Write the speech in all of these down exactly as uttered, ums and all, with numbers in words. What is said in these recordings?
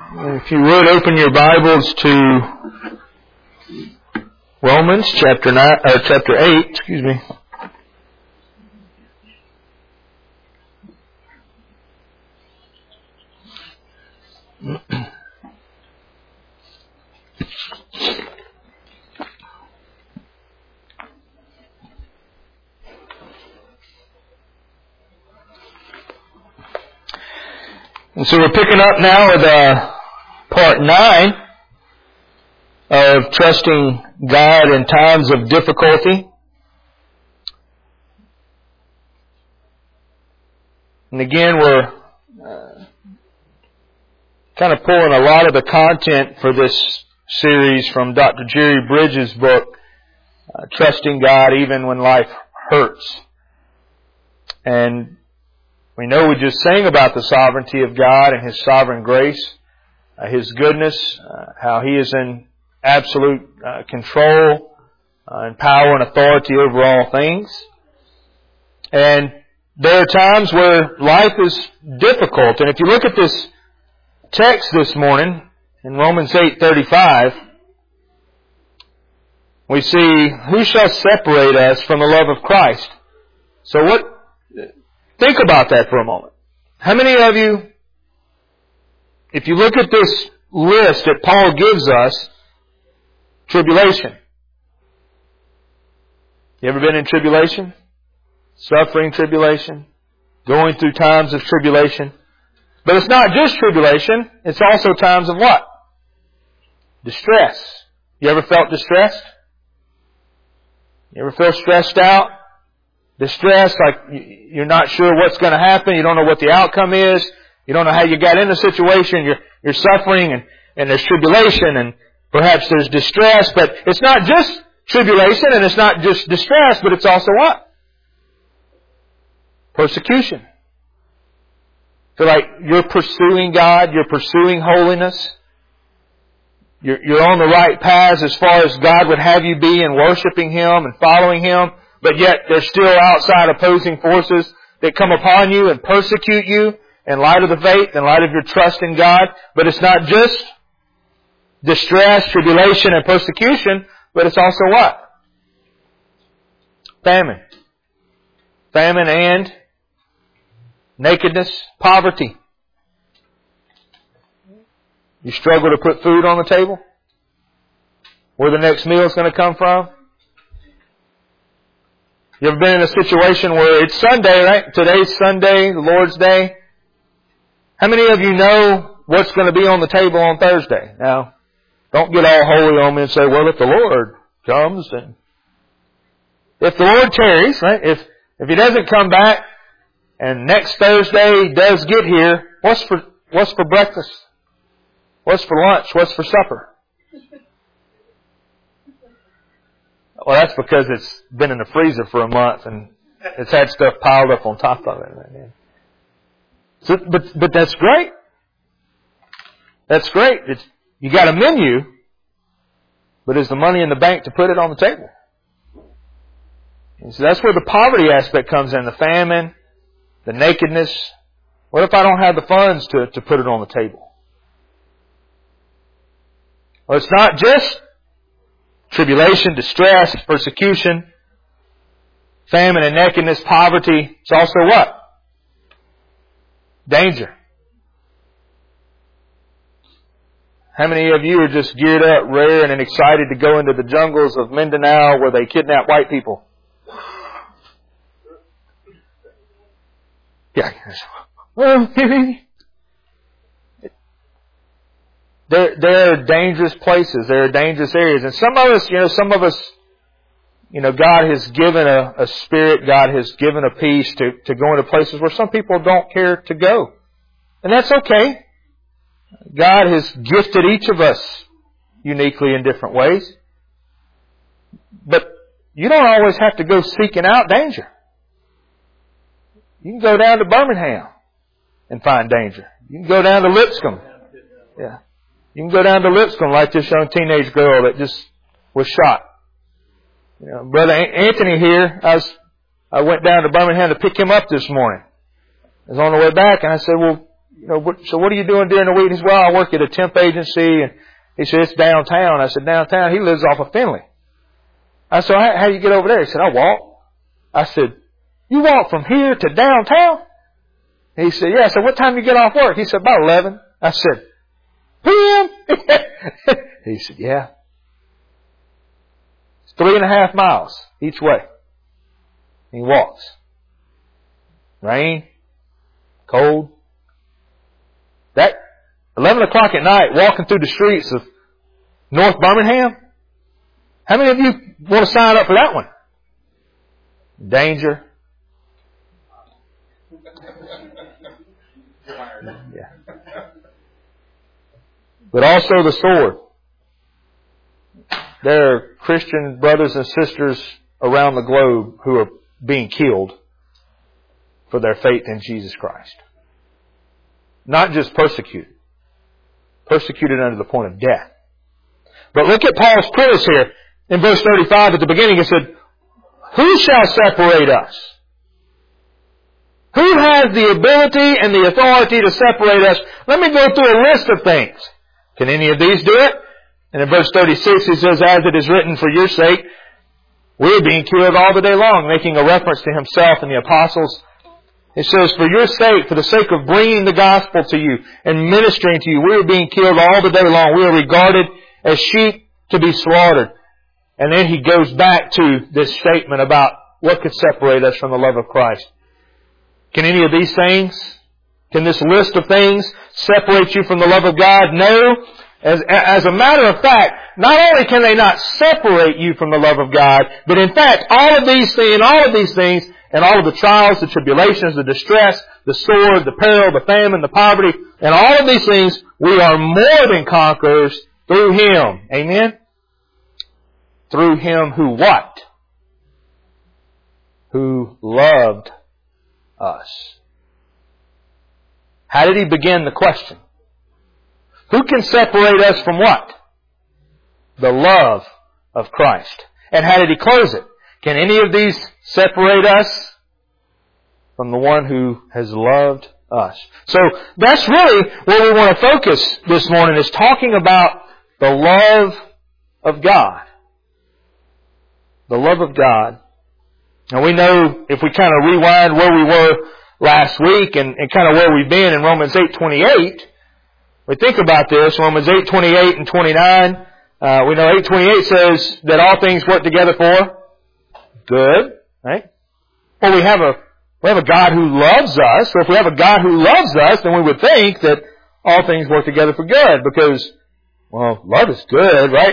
If you would, open your Bibles to Romans chapter nine, or chapter eight, excuse me. And so we're picking up now with uh, part nine of trusting God in times of difficulty. And again, we're uh, kind of pulling a lot of the content for this series from Doctor Jerry Bridges' book, uh, Trusting God Even When Life Hurts. And we know we just sang about the sovereignty of God and His sovereign grace, uh, His goodness, uh, how He is in absolute uh, control uh, and power and authority over all things. And there are times where life is difficult. And if you look at this text this morning in Romans eight thirty-five, we see, who shall separate us from the love of Christ? So what... Think about that for a moment. How many of you, if you look at this list that Paul gives us, tribulation. You ever been in tribulation? Suffering tribulation? Going through times of tribulation? But it's not just tribulation, it's also times of what? Distress. You ever felt distressed? You ever feel stressed out? Distress, like you're not sure what's going to happen. You don't know what the outcome is. You don't know how you got in the situation. You're, you're suffering and, and there's tribulation and perhaps there's distress. But it's not just tribulation and it's not just distress, but it's also what? Persecution. So like you're pursuing God, you're pursuing holiness. You're, you're on the right paths as far as God would have you be in worshiping Him and following Him. But yet there's still outside opposing forces that come upon you and persecute you in light of the faith, in light of your trust in God. But it's not just distress, tribulation, and persecution, but it's also what? Famine. Famine and nakedness, poverty. You struggle to put food on the table? Where the next meal is going to come from? You ever been in a situation where it's Sunday, right? Today's Sunday, the Lord's Day. How many of you know what's going to be on the table on Thursday? Now, don't get all holy on me and say, well, if the Lord comes, and if the Lord tarries, right? If, if He doesn't come back and next Thursday does get here, what's for, what's for breakfast? What's for lunch? What's for supper? Well, that's because it's been in the freezer for a month and it's had stuff piled up on top of it. So, but but that's great. That's great. It's, you got a menu, but is the money in the bank to put it on the table? And so that's where the poverty aspect comes in, the famine, the nakedness. What if I don't have the funds to, to put it on the table? Well, it's not just tribulation, distress, persecution, famine and nakedness, poverty. It's also what? Danger. How many of you are just geared up, raring and excited to go into the jungles of Mindanao where they kidnap white people? Yeah. There, there are dangerous places. There are dangerous areas. And some of us, you know, some of us, you know, God has given a, a spirit, God has given a peace to, to go into places where some people don't care to go. And that's okay. God has gifted each of us uniquely in different ways. But you don't always have to go seeking out danger. You can go down to Birmingham and find danger. You can go down to Lipscomb. Yeah. You can go down to Lipscomb like this young teenage girl that just was shot. You know, Brother Anthony here, I was, I went down to Birmingham to pick him up this morning. I was on the way back and I said, well, you know, what, so what are you doing during the week? He said, well, I work at a temp agency. And he said, it's downtown. I said, downtown? He lives off of Finley. I said, how, how do you get over there? He said, I walk. I said, you walk from here to downtown? He said, yeah. I said, what time do you get off work? He said, about eleven. I said, P M? He said, yeah. It's three and a half miles each way. He walks. Rain, cold. That eleven o'clock at night, walking through the streets of North Birmingham. How many of you want to sign up for that one? Danger. Yeah. But also the sword. There are Christian brothers and sisters around the globe who are being killed for their faith in Jesus Christ. Not just persecuted. Persecuted under the point of death. But look at Paul's prayers here. In verse thirty-five at the beginning it said, who shall separate us? Who has the ability and the authority to separate us? Let me go through a list of things. Can any of these do it? And in verse thirty-six he says, as it is written, for your sake, we are being killed all the day long, making a reference to himself and the apostles. It says, for your sake, for the sake of bringing the gospel to you and ministering to you, we are being killed all the day long. We are regarded as sheep to be slaughtered. And then he goes back to this statement about what could separate us from the love of Christ. Can any of these things, can this list of things separate you from the love of God? No. As, as a matter of fact, not only can they not separate you from the love of God, but in fact, all of these things, all of these things, and all of the trials, the tribulations, the distress, the sword, the peril, the famine, the poverty, and all of these things, we are more than conquerors through Him. Amen? Through Him who what? Who loved us. How did He begin the question? Who can separate us from what? The love of Christ. And how did He close it? Can any of these separate us from the one who has loved us? So that's really where we want to focus this morning, is talking about the love of God. The love of God. Now we know, if we kind of rewind where we were last week and, and kind of where we've been in Romans eight twenty-eight, we think about this, Romans eight twenty-eight and twenty-nine. Uh, we know eight twenty-eight says that all things work together for good, right? Well, we have a we have a God who loves us. So if we have a God who loves us, then we would think that all things work together for good, because, well, love is good, right?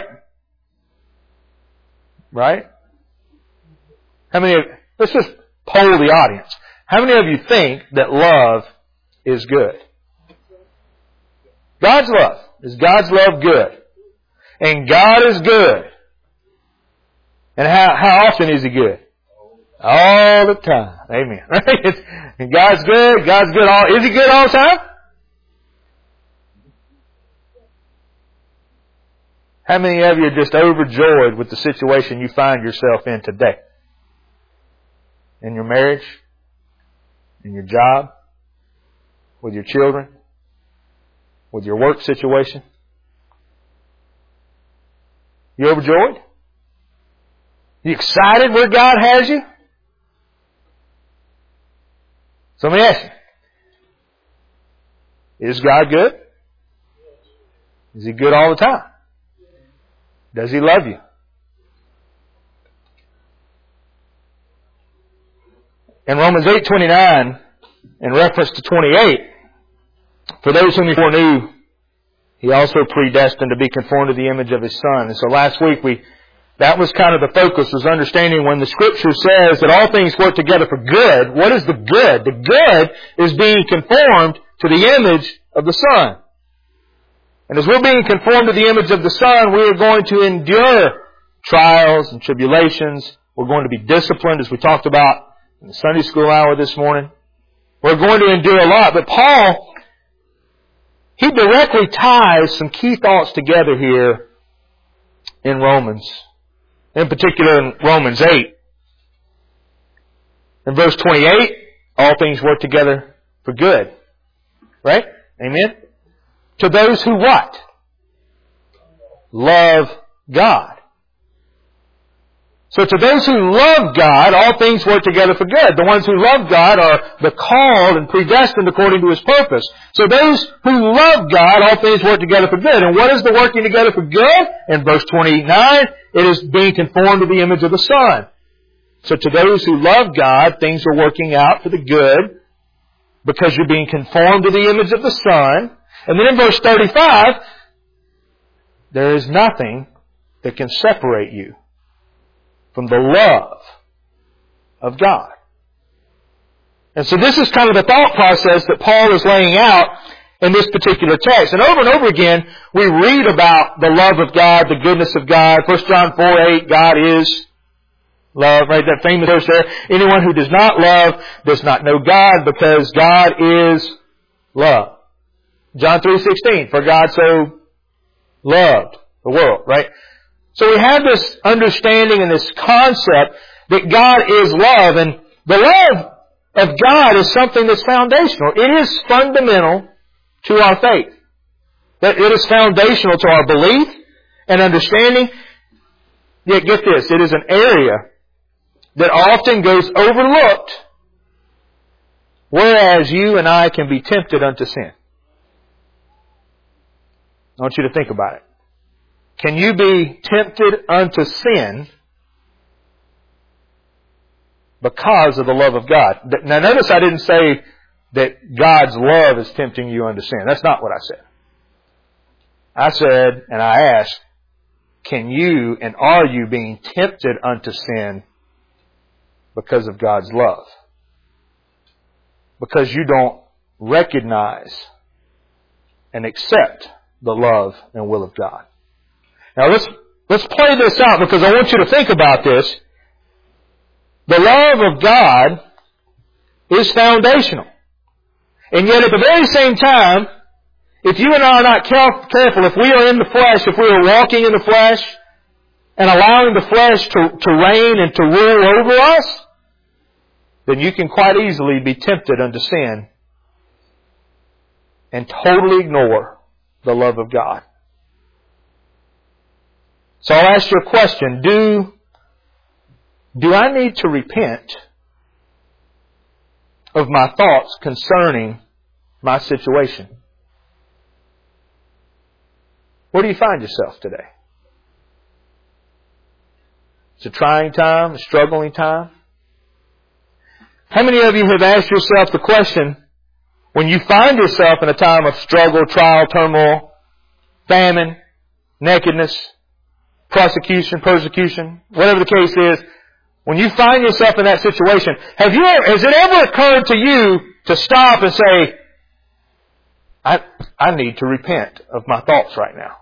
Right? How many of, let's just poll the audience. How many of you think that love is good? God's love. Is God's love good? And God is good. And how, how often is He good? All the time. Amen. Right? And God's good. God's good all, is He good all the time? How many of you are just overjoyed with the situation you find yourself in today? In your marriage? In your job? With your children? With your work situation? You overjoyed? You excited where God has you? So let me ask you. Is God good? Is He good all the time? Does He love you? In Romans eight twenty-nine, in reference to twenty-eight, for those whom He foreknew, He also predestined to be conformed to the image of His Son. And so last week we, that was kind of the focus, was understanding when the Scripture says that all things work together for good. What is the good? The good is being conformed to the image of the Son. And as we're being conformed to the image of the Son, we are going to endure trials and tribulations. We're going to be disciplined, as we talked about in the Sunday school hour this morning. We're going to endure a lot. But Paul, he directly ties some key thoughts together here in Romans. In particular in Romans eight. In verse twenty-eight, all things work together for good. Right? Amen? To those who what? Love God. So to those who love God, all things work together for good. The ones who love God are the called and predestined according to His purpose. So those who love God, all things work together for good. And what is the working together for good? In verse twenty-nine, it is being conformed to the image of the Son. So to those who love God, things are working out for the good because you're being conformed to the image of the Son. And then in verse thirty-five, there is nothing that can separate you from the love of God. And so this is kind of the thought process that Paul is laying out in this particular text. And over and over again, we read about the love of God, the goodness of God. First John four eight, God is love, right? That famous verse there. Anyone who does not love does not know God, because God is love. John three sixteen, for God so loved the world, right? So we have this understanding and this concept that God is love, and the love of God is something that's foundational. It is fundamental to our faith. That it is foundational to our belief and understanding. Yet get this, it is an area that often goes overlooked, whereas you and I can be tempted unto sin. I want you to think about it. Can you be tempted unto sin because of the love of God? Now notice I didn't say that God's love is tempting you unto sin. That's not what I said. I said, and I asked, can you and are you being tempted unto sin because of God's love? Because you don't recognize and accept the love and will of God. Now let's, let's play this out, because I want you to think about this. The love of God is foundational. And yet at the very same time, if you and I are not careful, if we are in the flesh, if we are walking in the flesh and allowing the flesh to, to reign and to rule over us, then you can quite easily be tempted unto sin and totally ignore the love of God. So I'll ask you a question. Do, do I need to repent of my thoughts concerning my situation? Where do you find yourself today? It's a trying time, a struggling time. How many of you have asked yourself the question, when you find yourself in a time of struggle, trial, turmoil, famine, nakedness, prosecution, persecution, whatever the case is, when you find yourself in that situation, have you, has it ever occurred to you to stop and say, I, I need to repent of my thoughts right now?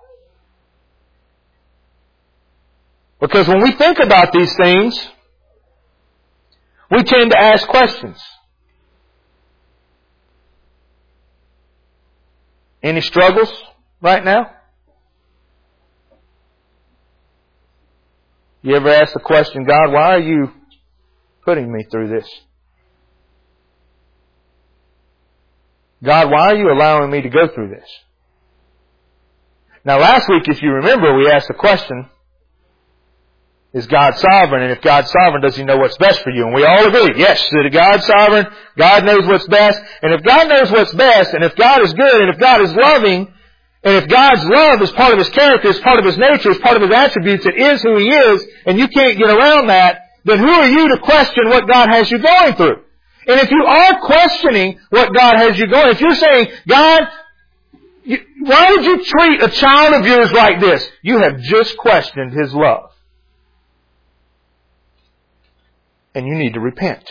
Because when we think about these things, we tend to ask questions. Any struggles right now? You ever ask the question, God, why are you putting me through this? God, why are you allowing me to go through this? Now last week, if you remember, we asked the question, is God sovereign? And if God's sovereign, does He know what's best for you? And we all agree, yes, that God's sovereign, God knows what's best. And if God knows what's best, and if God is good, and if God is loving, and if God's love is part of His character, is part of His nature, is part of His attributes, it is who He is, and you can't get around that, then who are you to question what God has you going through? And if you are questioning what God has you going, if you're saying, God, you, why would you treat a child of yours like this? You have just questioned His love. And you need to repent.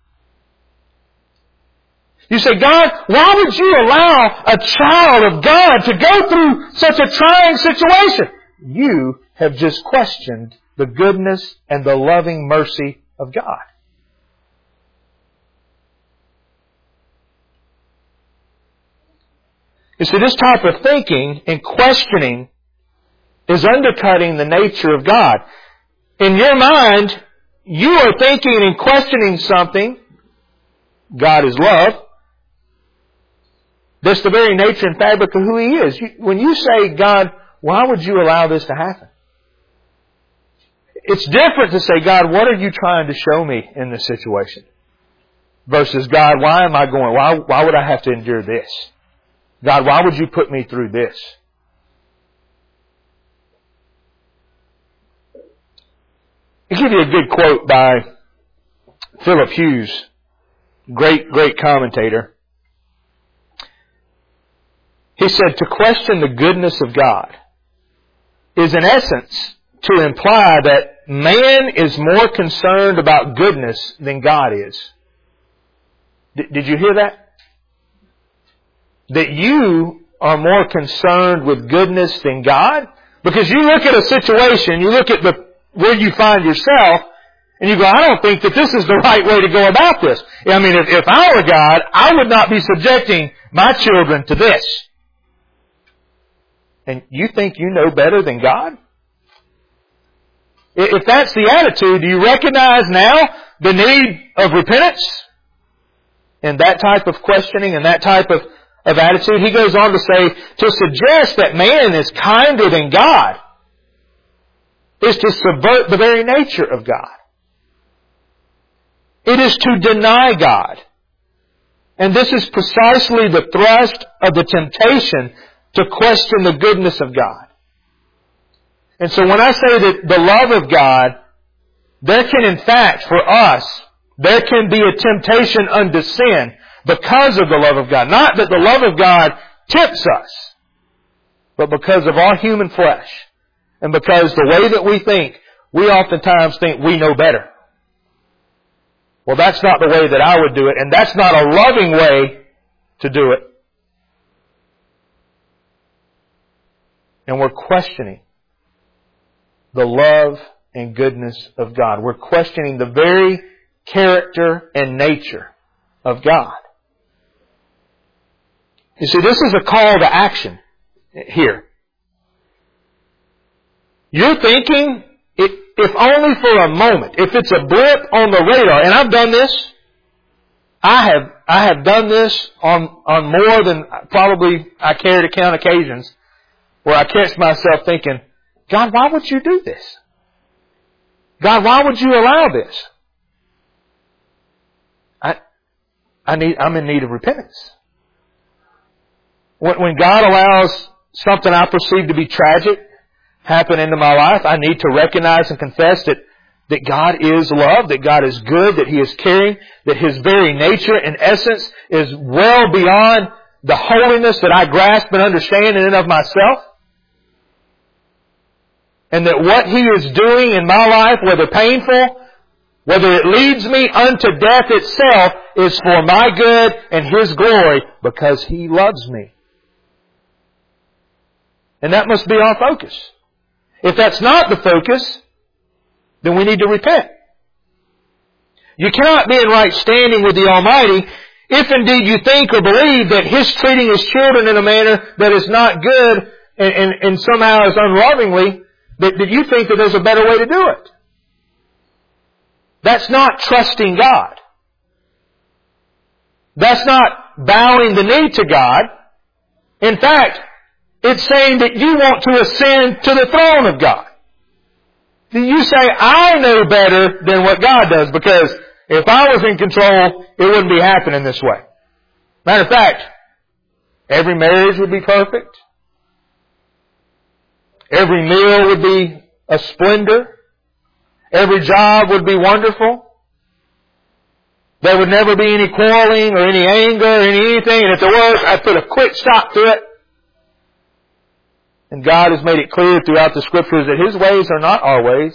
You say, God, why would you allow a child of God to go through such a trying situation? You have just questioned the goodness and the loving mercy of God. You see, this type of thinking and questioning is undercutting the nature of God. In your mind, you are thinking and questioning something. God is love. That's the very nature and fabric of who He is. When you say, God, why would you allow this to happen? It's different to say, God, what are you trying to show me in this situation? Versus, God, why am I going? Why, why would I have to endure this? God, why would you put me through this? I'll give you a good quote by Philip Hughes, great, great commentator. He said, to question the goodness of God is in essence to imply that man is more concerned about goodness than God is. D- did you hear that? That you are more concerned with goodness than God? Because you look at a situation, you look at the where you find yourself, and you go, I don't think that this is the right way to go about this. I mean, if, if I were God, I would not be subjecting my children to this. And you think you know better than God? If that's the attitude, do you recognize now the need of repentance? And that type of questioning and that type of, of attitude? He goes on to say, to suggest that man is kinder than God is to subvert the very nature of God. It is to deny God. And this is precisely the thrust of the temptation to question the goodness of God. And so when I say that the love of God, there can in fact, for us, there can be a temptation unto sin because of the love of God. Not that the love of God tempts us, but because of our human flesh. And because the way that we think, we oftentimes think we know better. Well, that's not the way that I would do it, and that's not a loving way to do it. And we're questioning the love and goodness of God. We're questioning the very character and nature of God. You see, this is a call to action here. You're thinking, if only for a moment, if it's a blip on the radar, and I've done this, I have, I have done this on, on more than probably I care to count occasions, where I catch myself thinking, God, why would you do this? God, why would you allow this? I, I need, I'm in need of repentance. When, when God allows something I perceive to be tragic happen into my life, I need to recognize and confess that, that God is love, that God is good, that He is caring, that His very nature and essence is well beyond the holiness that I grasp and understand in and of myself. And that what He is doing in my life, whether painful, whether it leads me unto death itself, is for my good and His glory because He loves me. And that must be our focus. If that's not the focus, then we need to repent. You cannot be in right standing with the Almighty if indeed you think or believe that His treating His children in a manner that is not good and, and, and somehow is unlovingly, that, that you think that there's a better way to do it. That's not trusting God. That's not bowing the knee to God. In fact, it's saying that you want to ascend to the throne of God. You say, I know better than what God does, because if I was in control, it wouldn't be happening this way. Matter of fact, every marriage would be perfect. Every meal would be a splendor. Every job would be wonderful. There would never be any quarreling or any anger or any anything. And if there was, I'd put a quick stop to it. And God has made it clear throughout the Scriptures that His ways are not our ways.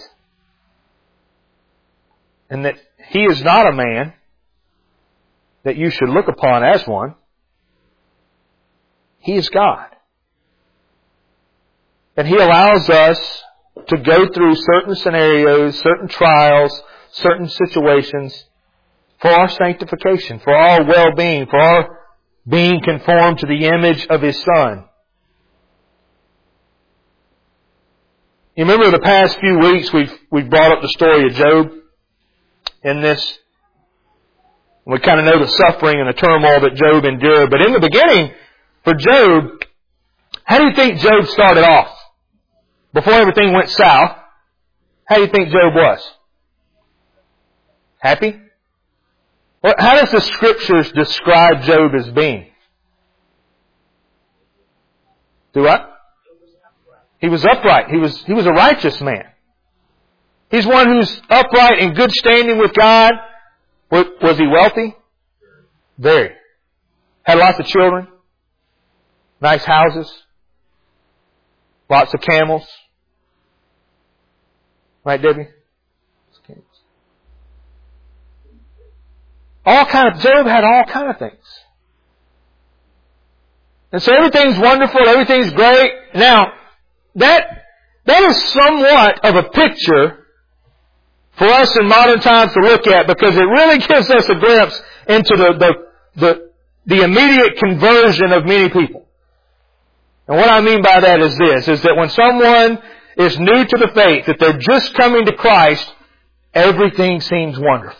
And that He is not a man that you should look upon as one. He is God. And He allows us to go through certain scenarios, certain trials, certain situations for our sanctification, for our well-being, for our being conformed to the image of His Son. You remember the past few weeks we've, we've brought up the story of Job in this. We kind of know the suffering and the turmoil that Job endured. But in the beginning, For Job, how do you think Job started off? Before everything went south, how do you think Job was? Happy? Well, how does the Scriptures describe Job as being? Do what? He was upright. He was, he was a righteous man. He's one who's upright in good standing with God. Was, was he wealthy? Very. Had lots of children. Nice houses. Lots of camels. Right, Debbie? All kind of, Job had all kind of things. And so everything's wonderful, everything's great. Now, that, that is somewhat of a picture for us in modern times to look at, because it really gives us a glimpse into the, the, the, the immediate conversion of many people. And what I mean by that is this, is that when someone is new to the faith, that they're just coming to Christ, everything seems wonderful.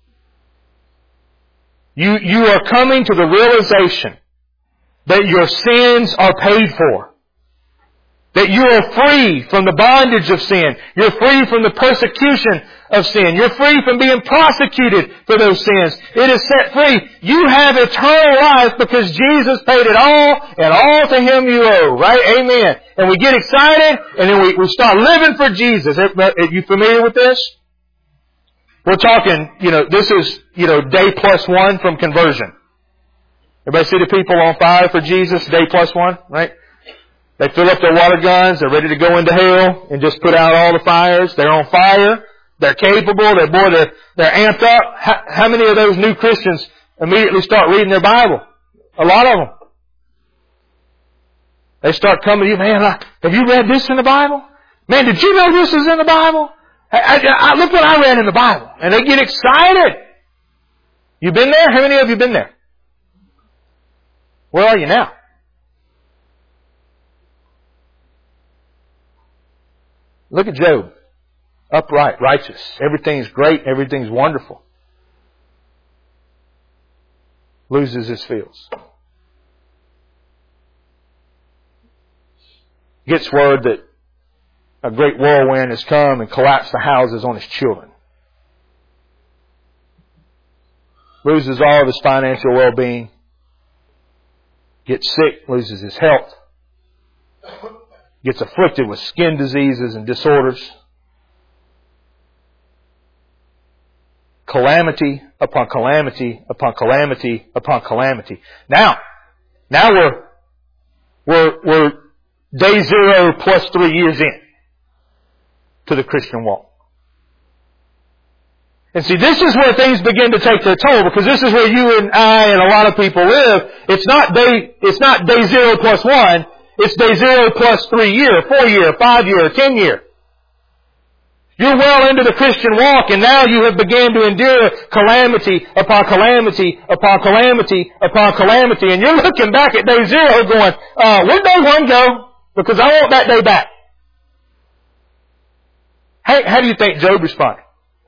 You, you are coming to the realization that your sins are paid for. That you are free from the bondage of sin. You're free from the persecution of sin. You're free from being prosecuted for those sins. It is set free. You have eternal life because Jesus paid it all, and all to Him you owe. Right? Amen. And we get excited, and then we, we start living for Jesus. Are you familiar with this? We're talking, you know, this is, you know, day plus one from conversion. Everybody see the people on fire for Jesus, day plus one, right? They fill up their water guns, they're ready to go into hell and just put out all the fires. They're on fire, they're capable, they're, boy, they're, they're amped up. How, how many of those new Christians immediately start reading their Bible? A lot of them. They start coming to you, man, I, have you read this in the Bible? Man, did you know this is in the Bible? I, I, I, look what I read in the Bible. And they get excited. You been there? How many of you been there? Where are you now? Look at Job. Upright, righteous. Everything's great. Everything's wonderful. Loses his fields. Gets word that a great whirlwind has come and collapsed the houses on his children. Loses all of his financial well-being. Gets sick, loses his health. Gets afflicted with skin diseases and disorders. Calamity upon calamity upon calamity upon calamity. Now, now we're, we're, we're day zero plus three years in to the Christian walk. And see, this is where things begin to take their toll, because this is where you and I and a lot of people live. It's not day, it's not day zero plus one. It's day zero plus three year, four year, five year, ten year. You're well into the Christian walk, and now you have begun to endure calamity upon calamity upon calamity upon calamity. And you're looking back at day zero going, uh, where'd day one go? Because I want that day back. How, how do you think Job responded?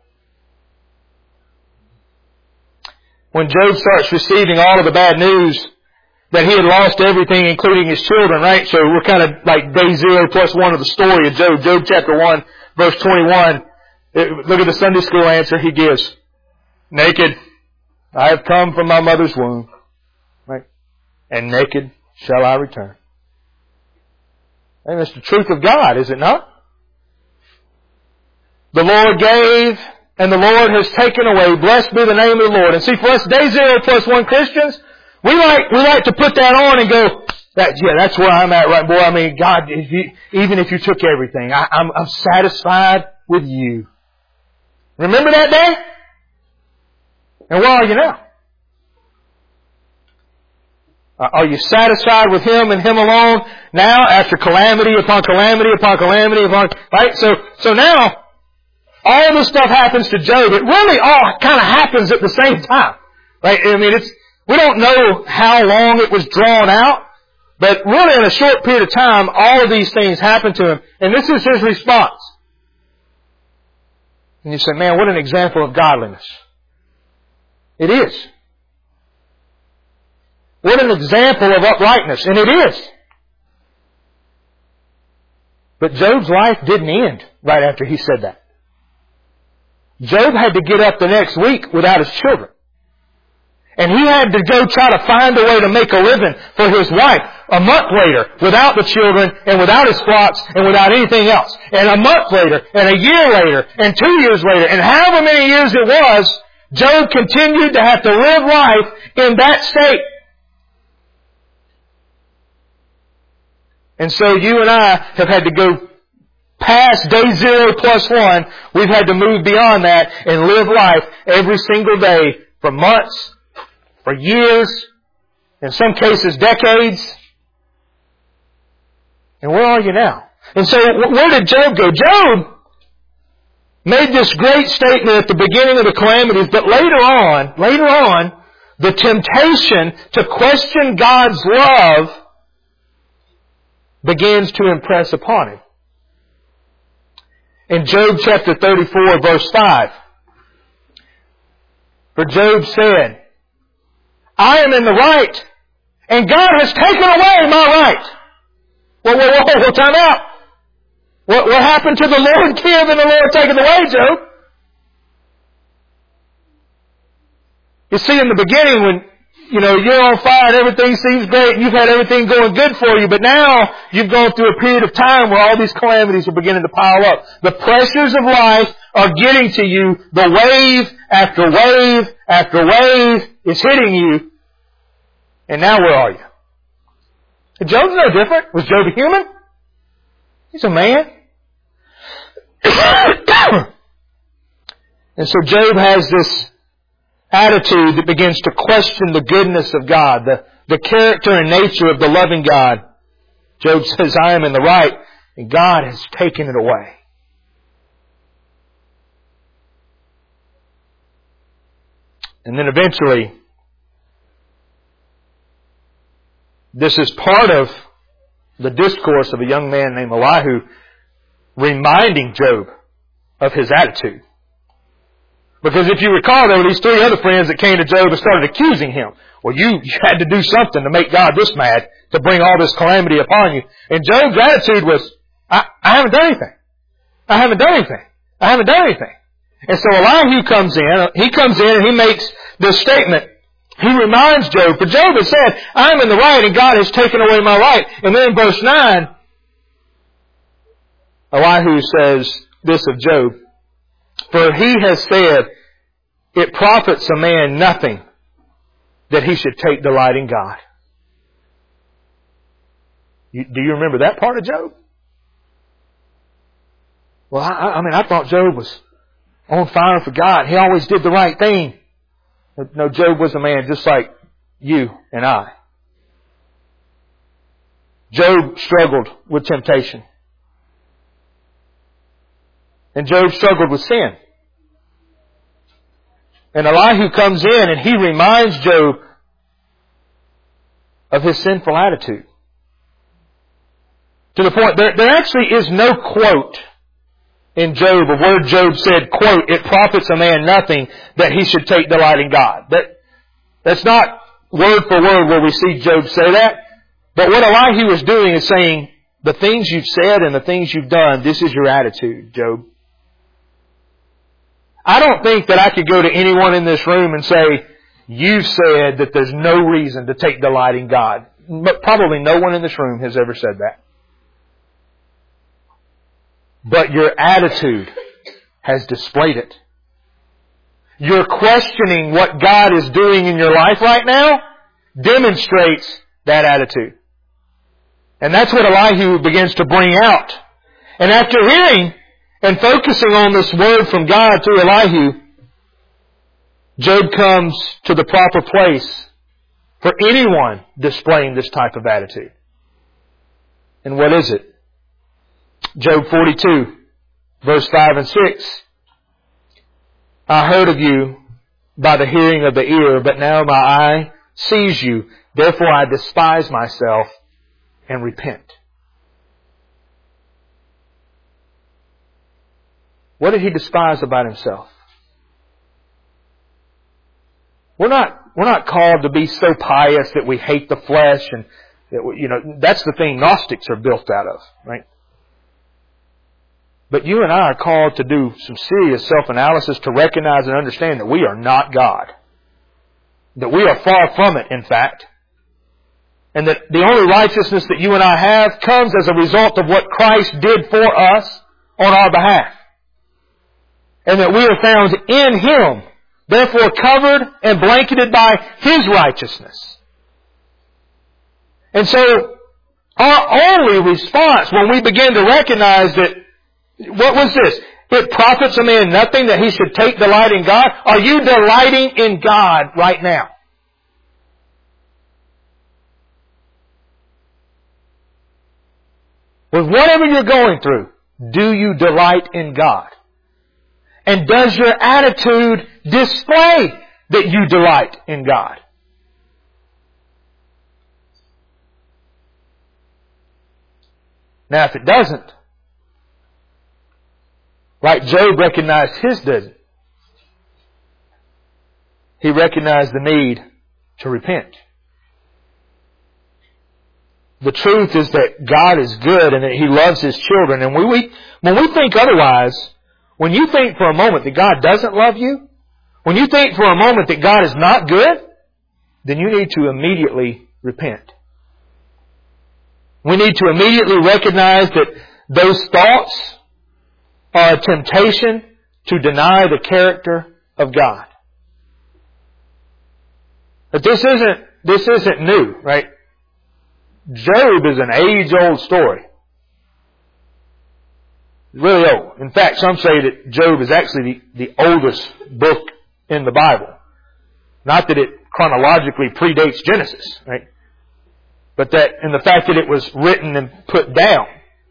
When Job starts receiving all of the bad news that he had lost everything, including his children, right? So we're kind of like day zero plus one of the story of Job. Job chapter one, verse twenty-one. Look at the Sunday school answer he gives. Naked, I have come from my mother's womb, right? And naked shall I return. And it's the truth of God, is it not? The Lord gave, and the Lord has taken away. Blessed be the name of the Lord. And see, for us day zero plus one Christians, we like, we like to put that on and go, that, yeah, that's where I'm at, right, boy. I mean, God, if you, even if you took everything, I, I'm, I'm satisfied with you. Remember that day? And where are you now? Uh, are you satisfied with Him and Him alone now after calamity upon calamity upon calamity upon, right? So, so now, all this stuff happens to Job. It really all kind of happens at the same time. Right? I mean, it's, we don't know how long it was drawn out, but really in a short period of time, all of these things happened to him. And this is his response. And you say, man, what an example of godliness. It is. What an example of uprightness. And it is. But Job's life didn't end right after he said that. Job had to get up the next week without his children. And he had to go try to find a way to make a living for his wife a month later without the children and without his flocks and without anything else. And a month later and a year later and two years later and however many years it was, Job continued to have to live life in that state. And so you and I have had to go past day zero plus one. We've had to move beyond that and live life every single day for months, for years, in some cases decades. And where are you now? And so where did Job go? Job made this great statement at the beginning of the calamities, but later on, later on, the temptation to question God's love begins to impress upon him. In Job chapter thirty-four, verse five, for Job said, I am in the right, and God has taken away my right. Well, whoa, whoa, whoa, time out. What, what happened to the Lord give and the Lord taken away, Job? You see, in the beginning when, you know, you're on fire and everything seems great and you've had everything going good for you, but now you've gone through a period of time where all these calamities are beginning to pile up. The pressures of life are getting to you. The wave after wave after wave is hitting you. And now where are you? Job's no different. Was Job a human? He's a man. And so Job has this attitude that begins to question the goodness of God, the, the character and nature of the loving God. Job says, I am in the right, and God has taken it away. And then eventually, this is part of the discourse of a young man named Elihu reminding Job of his attitude. Because if you recall, there were these three other friends that came to Job and started accusing him. Well, you, you had to do something to make God this mad, to bring all this calamity upon you. And Job's attitude was, I, I haven't done anything. I haven't done anything. I haven't done anything. And so Elihu comes in, he comes in and he makes this statement. He reminds Job, for Job has said, I am in the right and God has taken away my right. And then in verse nine, Elihu says this of Job, for he has said, it profits a man nothing that he should take delight in God. You, do you remember that part of Job? Well, I, I mean, I thought Job was on fire for God. He always did the right thing. No, Job was a man just like you and I. Job struggled with temptation. And Job struggled with sin. And Elihu comes in and he reminds Job of his sinful attitude. To the point, there, there actually is no quote in Job of where Job said, quote, it profits a man nothing that he should take delight in God. That, that's not word for word where we see Job say that. But what Elihu is doing is saying, the things you've said and the things you've done, this is your attitude, Job. I don't think that I could go to anyone in this room and say, you've said that there's no reason to take delight in God. But probably no one in this room has ever said that. But your attitude has displayed it. Your questioning what God is doing in your life right now demonstrates that attitude. And that's what Elihu begins to bring out. And after hearing and focusing on this word from God through Elihu, Job comes to the proper place for anyone displaying this type of attitude. And what is it? Job forty-two, verse five and six. I heard of you by the hearing of the ear, but now my eye sees you. Therefore I despise myself and repent. What did he despise about himself? We're not we're not called to be so pious that we hate the flesh, and that we, you know, that's the thing Gnostics are built out of, right? But you and I are called to do some serious self-analysis, to recognize and understand that we are not God. That we are far from it, in fact. And that the only righteousness that you and I have comes as a result of what Christ did for us on our behalf. And that we are found in Him, therefore covered and blanketed by His righteousness. And so, our only response when we begin to recognize that, what was this? It profits a man nothing that he should take delight in God. Are you delighting in God right now? With whatever you're going through, do you delight in God? And does your attitude display that you delight in God? Now, if it doesn't, like Job recognized his didn't, he recognized the need to repent. The truth is that God is good and that He loves His children. And when we, when we think otherwise, when you think for a moment that God doesn't love you, when you think for a moment that God is not good, then you need to immediately repent. We need to immediately recognize that those thoughts are a temptation to deny the character of God. But this isn't, this isn't new, right? Job is an age-old story. Really old. In fact, some say that Job is actually the, the oldest book in the Bible. Not that it chronologically predates Genesis, right? But that in the fact that it was written and put down.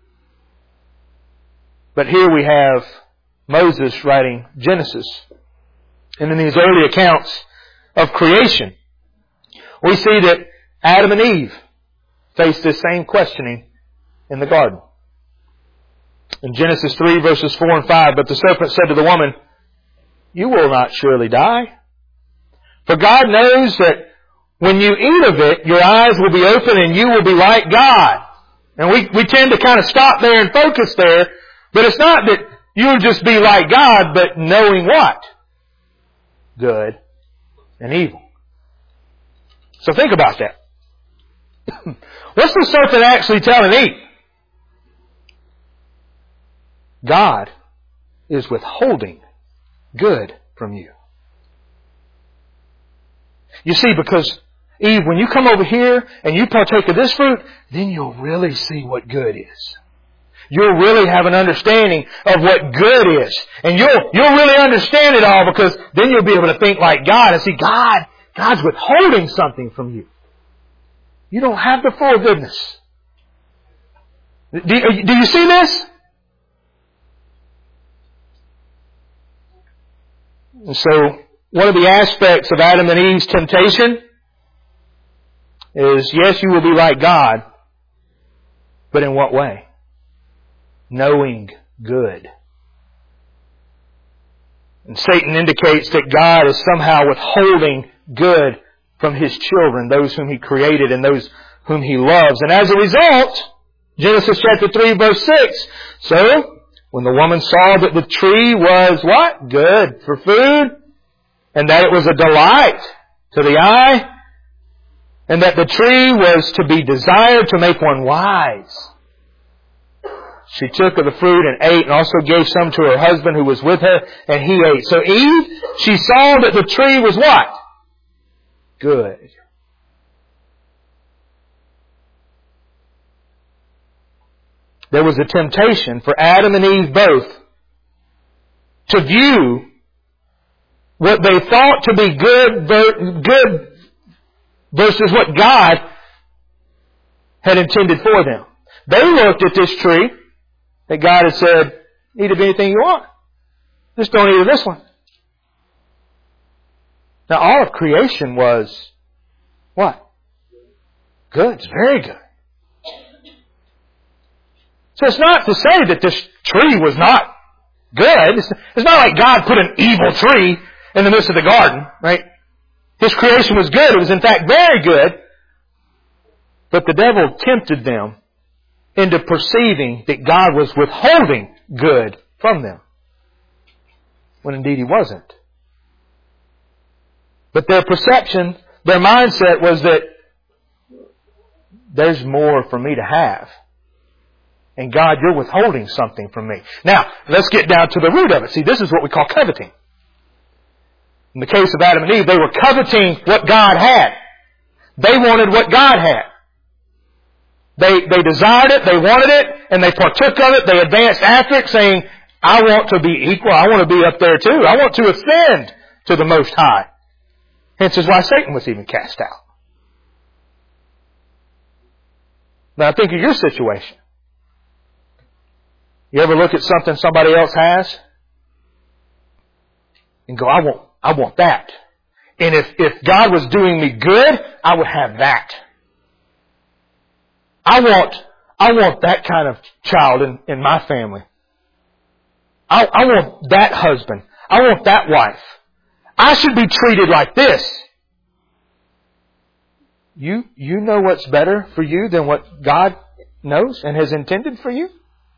But here we have Moses writing Genesis. And in these early accounts of creation, we see that Adam and Eve faced this same questioning in the garden. In Genesis three verses four and five, but the serpent said to the woman, "You will not surely die. For God knows that when you eat of it, your eyes will be open and you will be like God." And we, we tend to kind of stop there and focus there, but it's not that you'll just be like God, but knowing what? Good and evil. So think about that. What's the serpent actually telling Eve? God is withholding good from you. You see, because Eve, when you come over here and you partake of this fruit, then you'll really see what good is. You'll really have an understanding of what good is. And you'll, you'll really understand it all, because then you'll be able to think like God and see God, God's withholding something from you. You don't have the full goodness. Do, do you see this? And so, one of the aspects of Adam and Eve's temptation is, yes, you will be like God, but in what way? Knowing good. And Satan indicates that God is somehow withholding good from His children, those whom He created and those whom He loves. And as a result, Genesis chapter three verse six, so when the woman saw that the tree was what? Good for food, and that it was a delight to the eye, and that the tree was to be desired to make one wise, she took of the fruit and ate, and also gave some to her husband who was with her, and he ate. So Eve, she saw that the tree was what? Good. There was a temptation for Adam and Eve both to view what they thought to be good, good versus what God had intended for them. They looked at this tree that God had said, eat of anything you want. Just don't eat of this one. Now all of creation was what? Good. It's very good. So it's not to say that this tree was not good. It's, it's not like God put an evil tree in the midst of the garden, right? His creation was good. It was in fact very good. But the devil tempted them into perceiving that God was withholding good from them, when indeed He wasn't. But their perception, their mindset was that there's more for me to have. And God, you're withholding something from me. Now, let's get down to the root of it. See, this is what we call coveting. In the case of Adam and Eve, they were coveting what God had. They wanted what God had. They, they desired it, they wanted it, and they partook of it. They advanced after it, saying, I want to be equal. I want to be up there too. I want to ascend to the Most High. Hence is why Satan was even cast out. Now think of your situation. You ever look at something somebody else has and go, I want, I want that. And if, if God was doing me good, I would have that. I want, I want that kind of child in, in my family. I, I want that husband. I want that wife. I should be treated like this. You, you know what's better for you than what God knows and has intended for you?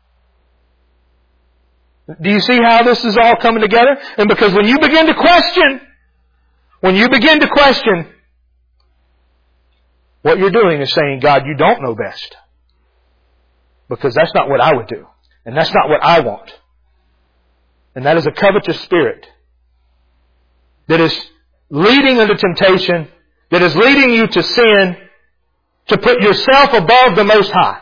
Do you see how this is all coming together? And because when you begin to question, when you begin to question, what you're doing is saying, God, you don't know best. Because that's not what I would do. And that's not what I want. And that is a covetous spirit that is leading into temptation, that is leading you to sin, to put yourself above the Most High.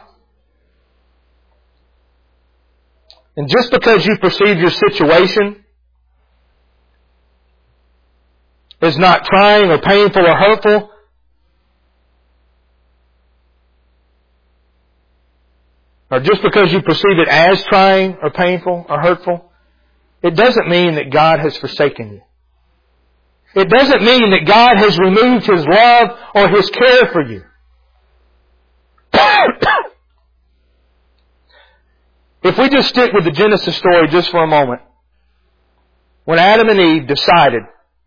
And just because you perceive your situation is not trying or painful or hurtful, or just because you perceive it as trying or painful or hurtful, it doesn't mean that God has forsaken you. It doesn't mean that God has removed His love or His care for you. If we just stick with the Genesis story just for a moment, when Adam and Eve decided,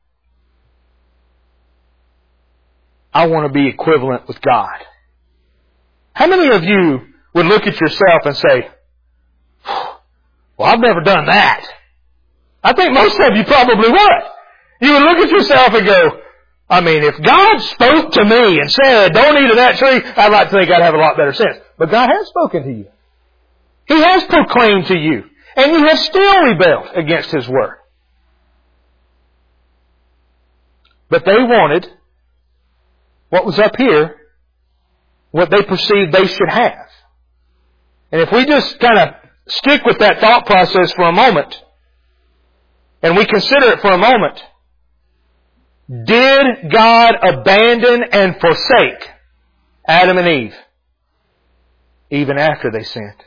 I want to be equivalent with God. How many of you would look at yourself and say, well, I've never done that? I think most of you probably would. You would look at yourself and go, I mean, if God spoke to me and said, don't eat of that tree, I'd like to think I'd have a lot better sense. But God has spoken to you. He has proclaimed to you. And you have still rebelled against His word. But they wanted what was up here, what they perceived they should have. And if we just kind of stick with that thought process for a moment, and we consider it for a moment, did God abandon and forsake Adam and Eve even after they sinned?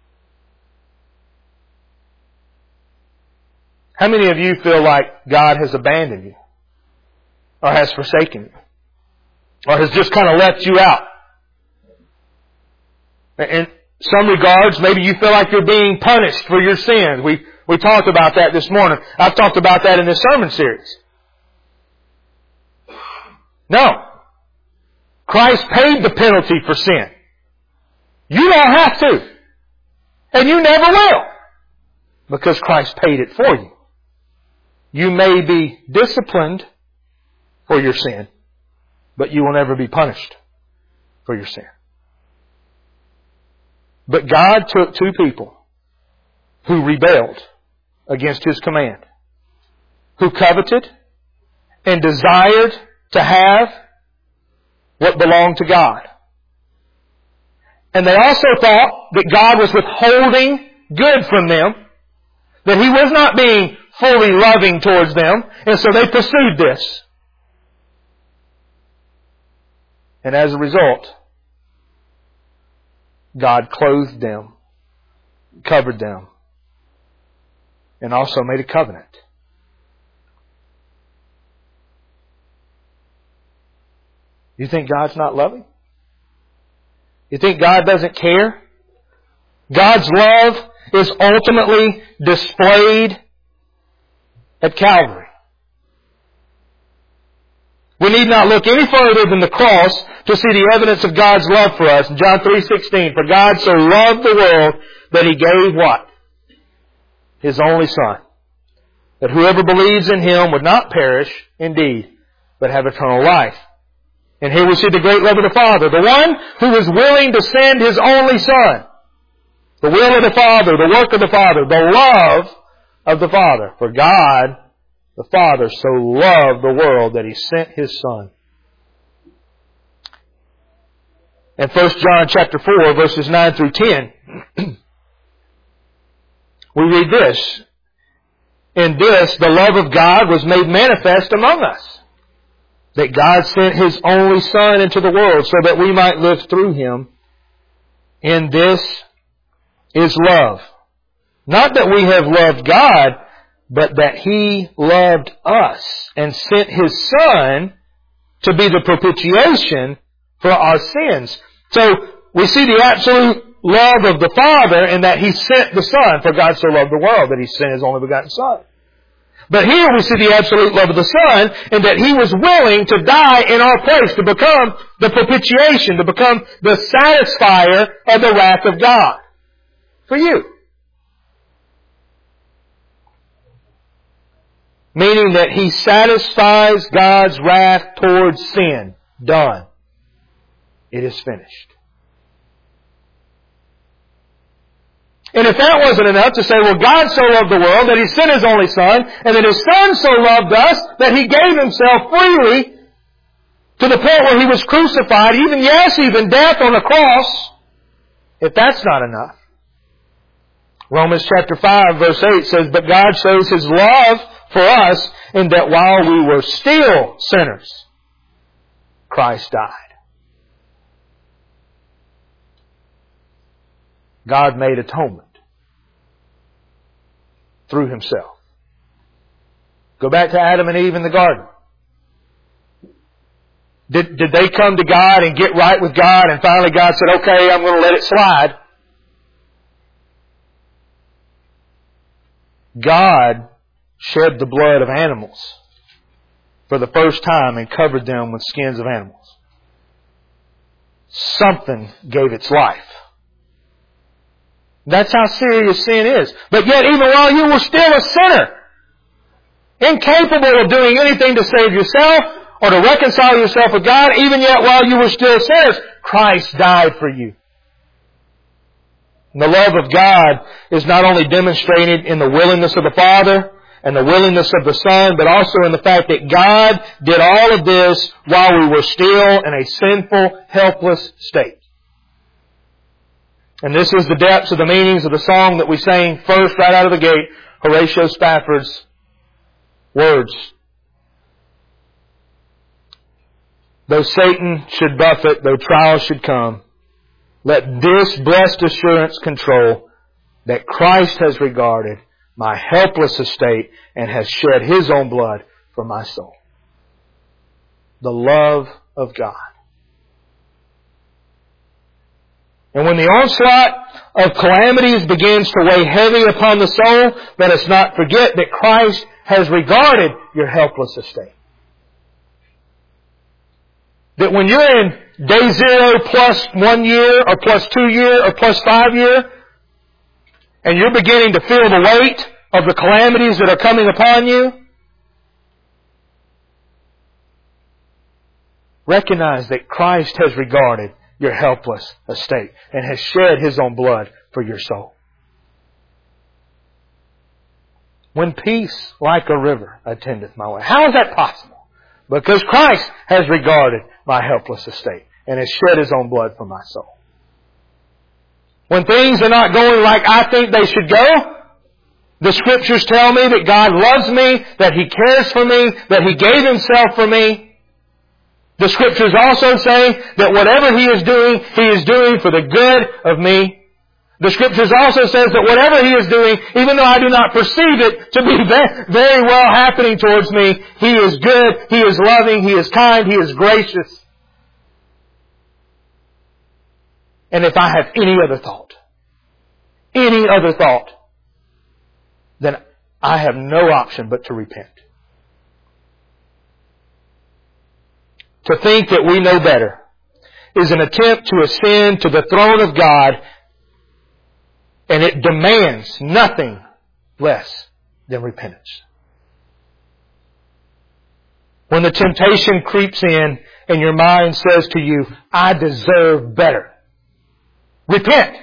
How many of you feel like God has abandoned you? Or has forsaken you? Or has just kind of left you out? In some regards, maybe you feel like you're being punished for your sins. We, we talked about that this morning. I've talked about that in this sermon series. No. Christ paid the penalty for sin. You don't have to. And you never will. Because Christ paid it for you. You may be disciplined for your sin, but you will never be punished for your sin. But God took two people who rebelled against His command, who coveted and desired to have what belonged to God. And they also thought that God was withholding good from them, that He was not being fully loving towards them, and so they pursued this. And as a result, God clothed them, covered them, and also made a covenant. You think God's not loving? You think God doesn't care? God's love is ultimately displayed at Calvary. We need not look any further than the cross to see the evidence of God's love for us. In John three sixteen, for God so loved the world that He gave what? His only Son. That whoever believes in Him would not perish, indeed, but have eternal life. And here we see the great love of the Father. The one who was willing to send His only Son. The will of the Father, the work of the Father, the love of the Father. For God, the Father, so loved the world that He sent His Son. In First John chapter four, verses nine through ten, we read this. In this, the love of God was made manifest among us, that God sent His only Son into the world so that we might live through Him. In this is love. Not that we have loved God, but that He loved us and sent His Son to be the propitiation for our sins. So we see the absolute love of the Father in that He sent the Son. For God so loved the world that He sent His only begotten Son. But here we see the absolute love of the Son in that He was willing to die in our place, to become the propitiation, to become the satisfier of the wrath of God. For you. Meaning that He satisfies God's wrath towards sin. Done. It is finished. And if that wasn't enough to say, well, God so loved the world that He sent His only Son, and that His Son so loved us that He gave Himself freely to the point where He was crucified, even, yes, even death on the cross. If that's not enough, Romans chapter five verse eight says, but God shows His love for us in that while we were still sinners, Christ died. God made atonement through Himself. Go back to Adam and Eve in the garden. Did, did they come to God and get right with God and finally God said, okay, I'm going to let it slide? God shed the blood of animals for the first time and covered them with skins of animals. Something gave its life. That's how serious sin is. But yet, even while you were still a sinner, incapable of doing anything to save yourself or to reconcile yourself with God, even yet while you were still sinners, Christ died for you. And the love of God is not only demonstrated in the willingness of the Father and the willingness of the Son, but also in the fact that God did all of this while we were still in a sinful, helpless state. And this is the depths of the meanings of the song that we sang first right out of the gate, Horatio Spafford's words. Though Satan should buffet, though trials should come, let this blessed assurance control that Christ has regarded my helpless estate and has shed His own blood for my soul. The love of God. And when the onslaught of calamities begins to weigh heavy upon the soul, let us not forget that Christ has regarded your helpless estate. That when you're in day zero plus one year or plus two year or plus five year, and you're beginning to feel the weight of the calamities that are coming upon you, recognize that Christ has regarded your helpless estate and has shed His own blood for your soul. When peace like a river attendeth my way. How is that possible? Because Christ has regarded my helpless estate and has shed His own blood for my soul. When things are not going like I think they should go, the Scriptures tell me that God loves me, that He cares for me, that He gave Himself for me. The Scriptures also say that whatever He is doing, He is doing for the good of me. The Scriptures also says that whatever He is doing, even though I do not perceive it to be very well happening towards me, He is good, He is loving, He is kind, He is gracious. And if I have any other thought, any other thought, then I have no option but to repent. to think that we know better is an attempt to ascend to the throne of God, and it demands nothing less than repentance. When the temptation creeps in and your mind says to you, I deserve better, repent.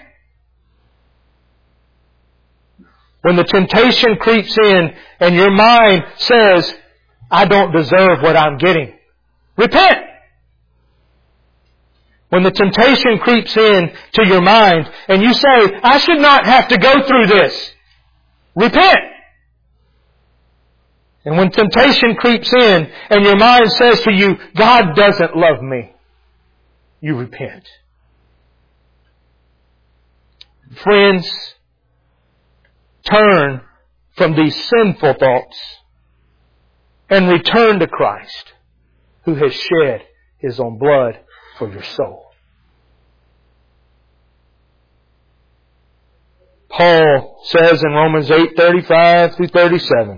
When the temptation creeps in and your mind says, I don't deserve what I'm getting, repent. When the temptation creeps in to your mind and you say, I should not have to go through this, repent. And when temptation creeps in and your mind says to you, God doesn't love me, you repent. Friends, turn from these sinful thoughts and return to Christ, who has shed His own blood for your soul. Paul says in Romans eight, thirty-five through thirty-seven,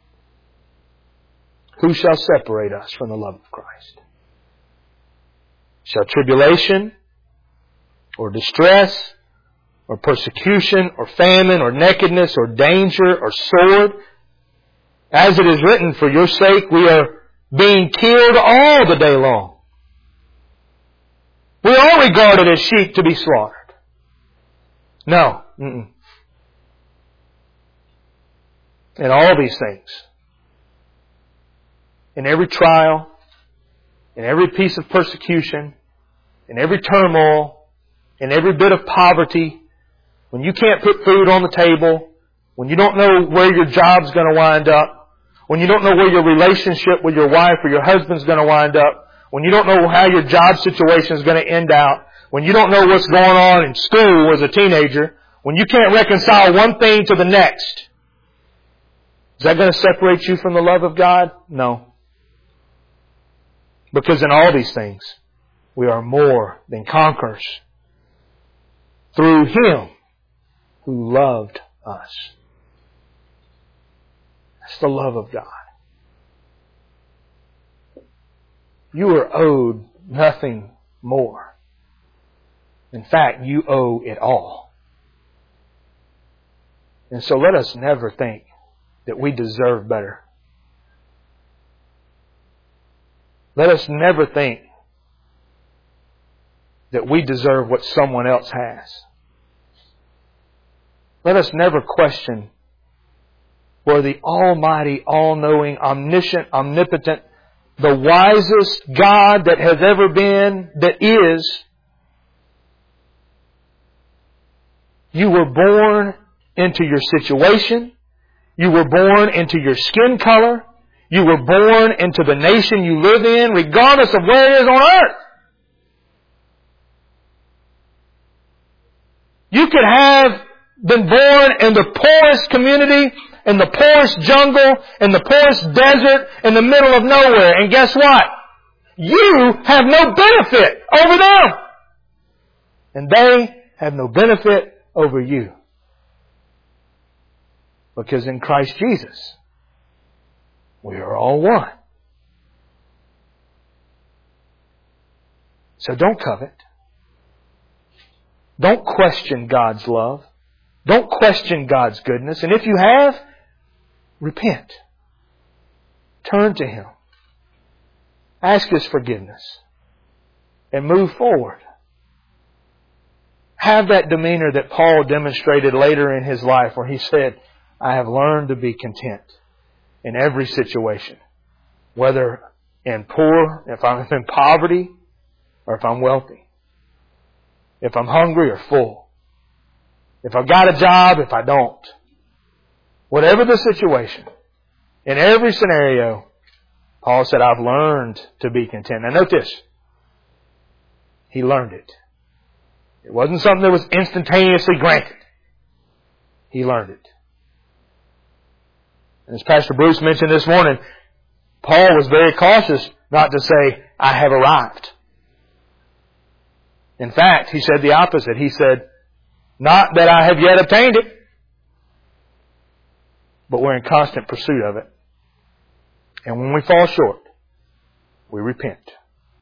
who shall separate us from the love of Christ? Shall tribulation, or distress, or persecution, or famine, or nakedness, or danger, or sword? As it is written, for your sake we are being killed all the day long. We are regarded as sheep to be slaughtered. No. Mm-mm. In all these things, in every trial, in every piece of persecution, in every turmoil, in every bit of poverty, when you can't put food on the table, when you don't know where your job's going to wind up, when you don't know where your relationship with your wife or your husband's going to wind up, when you don't know how your job situation is going to end out, when you don't know what's going on in school as a teenager, when you can't reconcile one thing to the next, is that going to separate you from the love of God? No. Because in all these things, we are more than conquerors through Him who loved us. That's the love of God. You are owed nothing more. In fact, you owe it all. And so let us never think that we deserve better. Let us never think that we deserve what someone else has. Let us never question where the almighty, all-knowing, omniscient, omnipotent, the wisest God that has ever been, that is, you were born into your situation. You were born into your skin color. You were born into the nation you live in, regardless of where it is on earth. You could have been born in the poorest community, in the poorest jungle, in the poorest desert, in the middle of nowhere. And guess what? You have no benefit over them. And they have no benefit over you. Because in Christ Jesus, we are all one. So don't covet. Don't question God's love. Don't question God's goodness. And if you have, repent. Turn to Him. Ask His forgiveness. And move forward. Have that demeanor that Paul demonstrated later in his life where he said, I have learned to be content in every situation. Whether in poor, if I'm in poverty, or if I'm wealthy. If I'm hungry or full. If I've got a job, if I don't. Whatever the situation, in every scenario, Paul said, I've learned to be content. Now note this. He learned it. It wasn't something that was instantaneously granted. He learned it. And as Pastor Bruce mentioned this morning, Paul was very cautious not to say, I have arrived. In fact, he said the opposite. He said, not that I have yet obtained it, but we're in constant pursuit of it. And when we fall short, we repent.